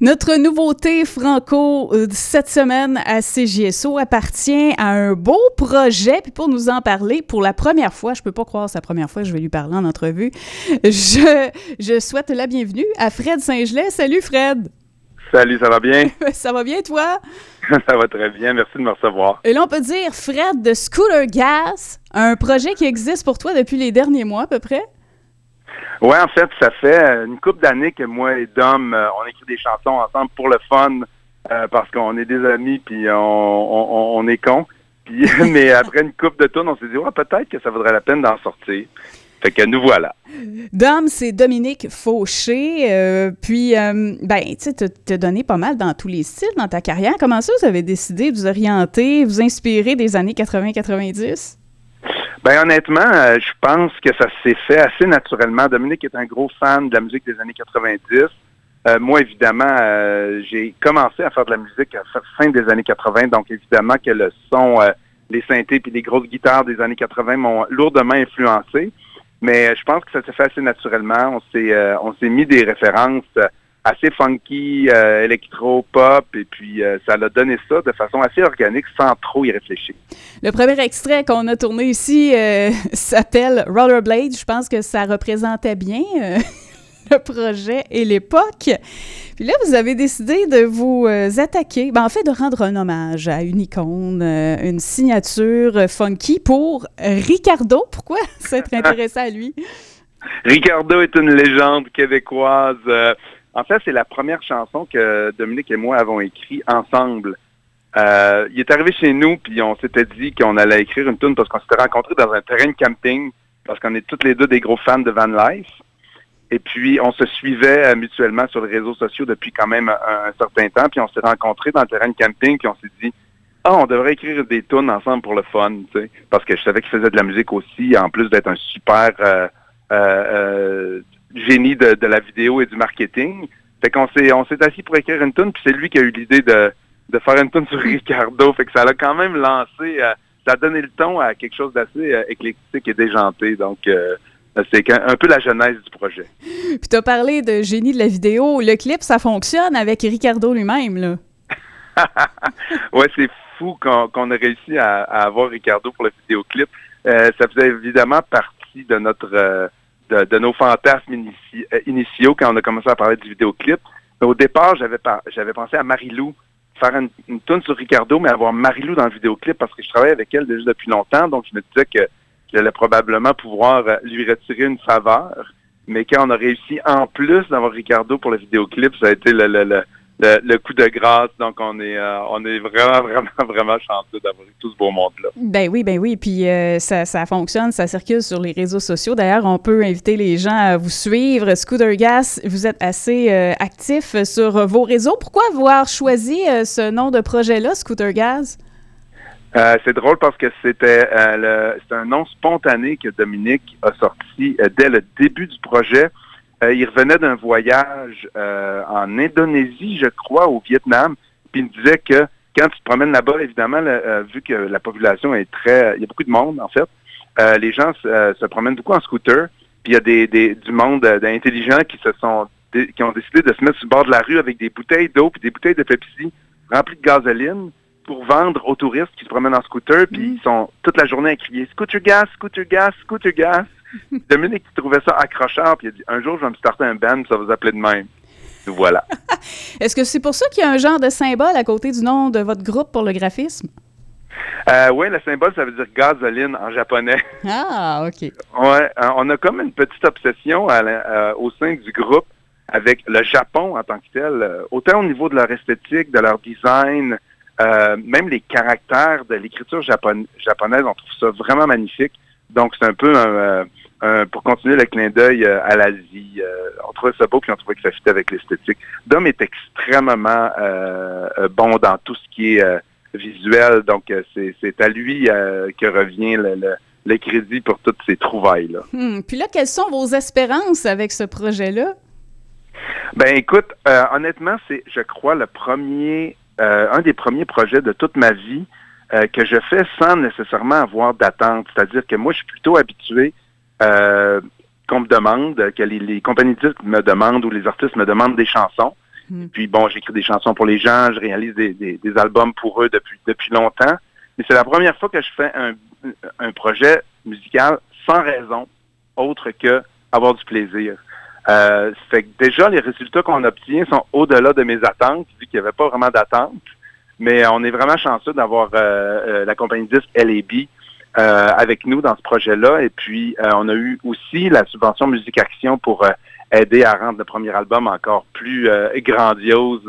Notre nouveauté franco cette semaine à CJSO appartient à un beau projet. Puis pour nous en parler, pour la première fois, je peux pas croire que c'est la première fois que je vais lui parler en entrevue, je souhaite la bienvenue à Fred Saint-Gelais. Salut Fred! Salut, ça va bien? Ça va bien, toi? Ça va très bien, merci de me recevoir. Et là, on peut dire, Fred, de Scooter Gas, un projet qui existe pour toi depuis les derniers mois à peu près? Oui, en fait, ça fait une couple d'années que moi et Dom, on écrit des chansons ensemble pour le fun, parce qu'on est des amis, puis on est cons. Puis, mais après une couple de tours, on s'est dit, ouais, peut-être que ça vaudrait la peine d'en sortir. Fait que nous voilà. Dom, c'est Dominique Fauché. Tu sais, t'as donné pas mal dans tous les styles dans ta carrière. Comment ça, vous avez décidé de vous orienter, vous inspirer des années 80-90? Ben honnêtement, je pense que ça s'est fait assez naturellement. Dominique est un gros fan de la musique des années 90. Moi, évidemment, j'ai commencé à faire de la musique à la fin des années 80, donc évidemment que le son, les synthés puis les grosses guitares des années 80 m'ont lourdement influencé. Mais je pense que ça s'est fait assez naturellement. On s'est mis des références assez funky, électro-pop, et puis ça l'a donné ça de façon assez organique, sans trop y réfléchir. Le premier extrait qu'on a tourné ici s'appelle Rollerblade. Je pense que ça représentait bien le projet et l'époque. Puis là, vous avez décidé de vous attaquer, en fait, de rendre un hommage à une icône, une signature funky pour Ricardo. Pourquoi s'être intéressé à lui? Ricardo est une légende québécoise. En fait, c'est la première chanson que Dominique et moi avons écrite ensemble. Il est arrivé chez nous, puis on s'était dit qu'on allait écrire une tune parce qu'on s'était rencontrés dans un terrain de camping, parce qu'on est toutes les deux des gros fans de Van Life. Et puis, on se suivait mutuellement sur les réseaux sociaux depuis quand même un certain temps. Puis, on s'est rencontrés dans le terrain de camping. Puis, on s'est dit, on devrait écrire des tunes ensemble pour le fun, tu sais. Parce que je savais qu'il faisait de la musique aussi, en plus d'être un super génie de la vidéo et du marketing. Fait qu'on s'est assis pour écrire une tune. Puis, c'est lui qui a eu l'idée de faire une tune sur Ricardo. Fait que ça l'a quand même lancé, ça a donné le ton à quelque chose d'assez éclectique et déjanté. Donc, c'est un peu la genèse du projet. Puis tu as parlé de génie de la vidéo. Le clip, ça fonctionne avec Ricardo lui-même, là. Ouais, c'est fou qu'on a réussi à avoir Ricardo pour le vidéoclip. Ça faisait évidemment partie de de nos fantasmes initiaux quand on a commencé à parler du vidéoclip. Mais au départ, j'avais pensé à Marie-Lou, faire une tune sur Ricardo, mais avoir Marie-Lou dans le vidéoclip parce que je travaille avec elle déjà depuis longtemps, donc je me disais que j'allais probablement pouvoir lui retirer une faveur. Mais quand on a réussi, en plus d'avoir Ricardo pour le vidéoclip, ça a été le coup de grâce. Donc, on est vraiment chanceux d'avoir eu tout ce beau monde-là. Ben oui. Puis ça fonctionne, ça circule sur les réseaux sociaux. D'ailleurs, on peut inviter les gens à vous suivre. Scooter Gas, vous êtes assez actif sur vos réseaux. Pourquoi avoir choisi ce nom de projet-là, Scooter Gas? C'est drôle parce que c'est un nom spontané que Dominique a sorti dès le début du projet. Il revenait d'un voyage en Indonésie, je crois, au Vietnam, puis il me disait que quand tu te promènes là-bas, évidemment, vu que la population est il y a beaucoup de monde, en fait, les gens se promènent beaucoup en scooter, puis il y a du monde intelligent qui ont décidé de se mettre sur le bord de la rue avec des bouteilles d'eau puis des bouteilles de Pepsi remplies de gasoline, pour vendre aux touristes qui se promènent en scooter, puis ils sont toute la journée à crier « Scooter gas, scooter gas, scooter gas ». Dominique trouvait ça accrocheur, puis il a dit « Un jour, je vais me starter un band, ça va vous appeler de même ». Voilà. Est-ce que c'est pour ça qu'il y a un genre de symbole à côté du nom de votre groupe pour le graphisme? Oui, le symbole, ça veut dire gasoline en japonais. Ah, OK. Ouais, on a comme une petite obsession au sein du groupe avec le Japon en tant que tel, autant au niveau de leur esthétique, de leur design, même les caractères de l'écriture japonaise, on trouve ça vraiment magnifique. Donc, c'est un peu pour continuer le clin d'œil à l'Asie. On trouvait ça beau, puis on trouvait que ça fitait avec l'esthétique. Dom est extrêmement bon dans tout ce qui est visuel. Donc, c'est à lui que revient le crédit pour toutes ces trouvailles-là. Puis là, quelles sont vos espérances avec ce projet-là? Ben, écoute, honnêtement, c'est, je crois, un des premiers projets de toute ma vie que je fais sans nécessairement avoir d'attente. C'est-à-dire que moi, je suis plutôt habitué qu'on me demande, que les compagnies de disques me demandent ou les artistes me demandent des chansons. Et puis bon, j'écris des chansons pour les gens, je réalise des albums pour eux depuis longtemps. Mais c'est la première fois que je fais un projet musical sans raison autre que avoir du plaisir. Fait que déjà, les résultats qu'on obtient sont au-delà de mes attentes, vu qu'il n'y avait pas vraiment d'attente. Mais on est vraiment chanceux d'avoir la compagnie disque L&B avec nous dans ce projet-là. Et puis, on a eu aussi la subvention Musique Action pour aider à rendre le premier album encore plus grandiose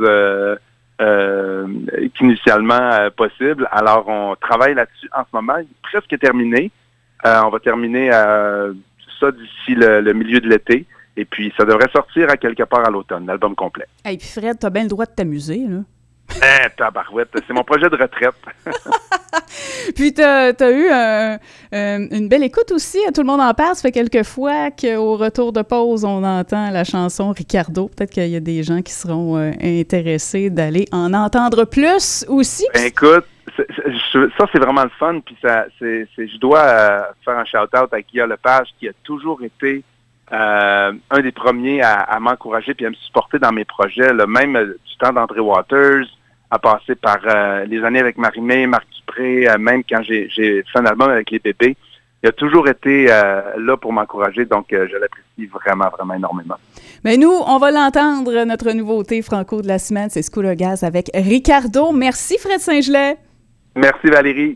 qu'initialement possible. Alors, on travaille là-dessus en ce moment. Il est presque terminé. On va terminer ça d'ici le milieu de l'été. Et puis, ça devrait sortir à quelque part à l'automne, l'album complet. Et puis Fred, t'as bien le droit de t'amuser, là. Tabarouette, c'est mon projet de retraite. Puis t'as eu une belle écoute aussi. Tout le monde en parle. Ça fait quelques fois qu'au retour de pause, on entend la chanson Ricardo. Peut-être qu'il y a des gens qui seront intéressés d'aller en entendre plus aussi. Ben, écoute, ça c'est vraiment le fun. Puis je dois faire un shout-out à Guillaume Lepage qui a toujours été un des premiers à m'encourager puis à me supporter dans mes projets. Là, même du temps d'André Waters, à passer par les années avec Marie-Mé, Marc Dupré, même quand j'ai fait un album avec les bébés. Il a toujours été là pour m'encourager, donc je l'apprécie vraiment, vraiment énormément. Mais nous, on va l'entendre, notre nouveauté franco de la semaine, c'est School of Jazz avec Ricardo. Merci Fred Saint-Gelais. Merci Valérie.